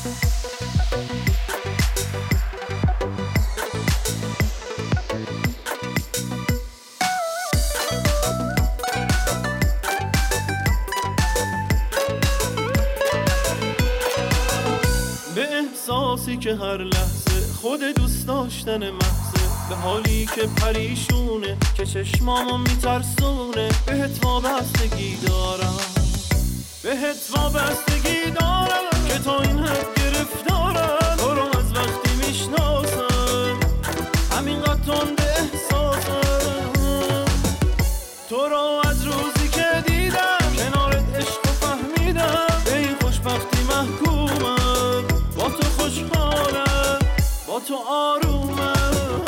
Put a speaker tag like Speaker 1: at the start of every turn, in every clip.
Speaker 1: به احساسی که هر لحظه خود دوست داشتن محضه، به حالی که پریشونه که چشمامو میترسونه. بهت وابستگی دارم، بهت وابستگی دارم که تا این حد گرفتارم. تو رو از وقتی میشناسم همینقدر تند احساسم. تو رو از روزی که دیدم کنارت عشق و فهمیدم. به این خوشبختی محکومم، با تو خوشحالم، با تو آرومم.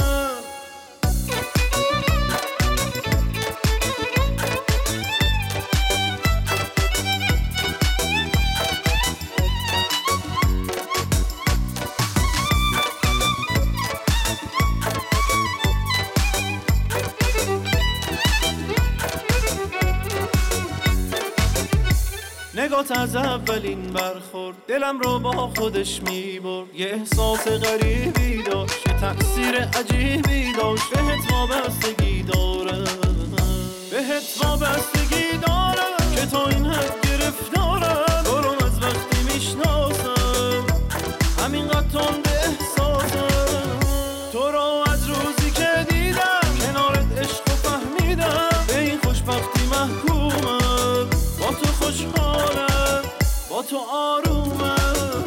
Speaker 1: نگات از اولین برخورد دلم رو با خودش میبرد. یه احساس غریبی داشت، یه تأثیر عجیبی داشت. بهت وابستگی دارم، بهت وابستگی دارم که تا این حد گرفتارم. تو رو از وقتی میشناسم همینقدر تند احساسم. تو رو از روزی که دیدم کنارت عشق و فهمیدم. به این خوشبختی محکومم، با تو خوشحالم، با تو آرومم.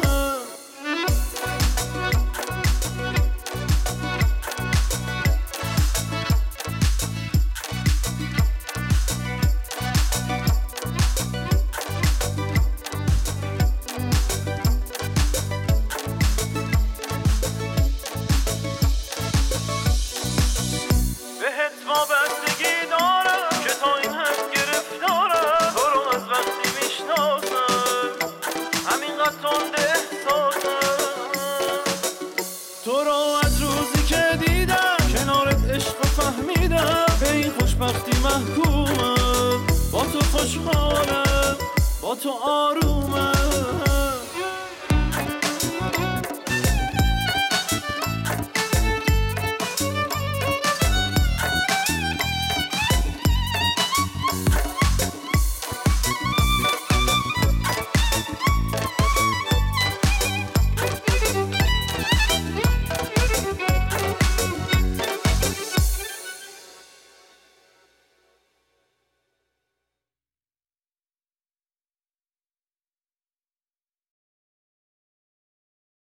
Speaker 1: بهت وابستگی دارم که تا این حد گرفتارم. تو رو از وقتی میشناسم همینقدر تند احساسم. تو رو از روزی که دیدم کنارت عشق و فهمیدم. به این خوشبختی محکومم، با تو خوشحالم، با تو آرومم.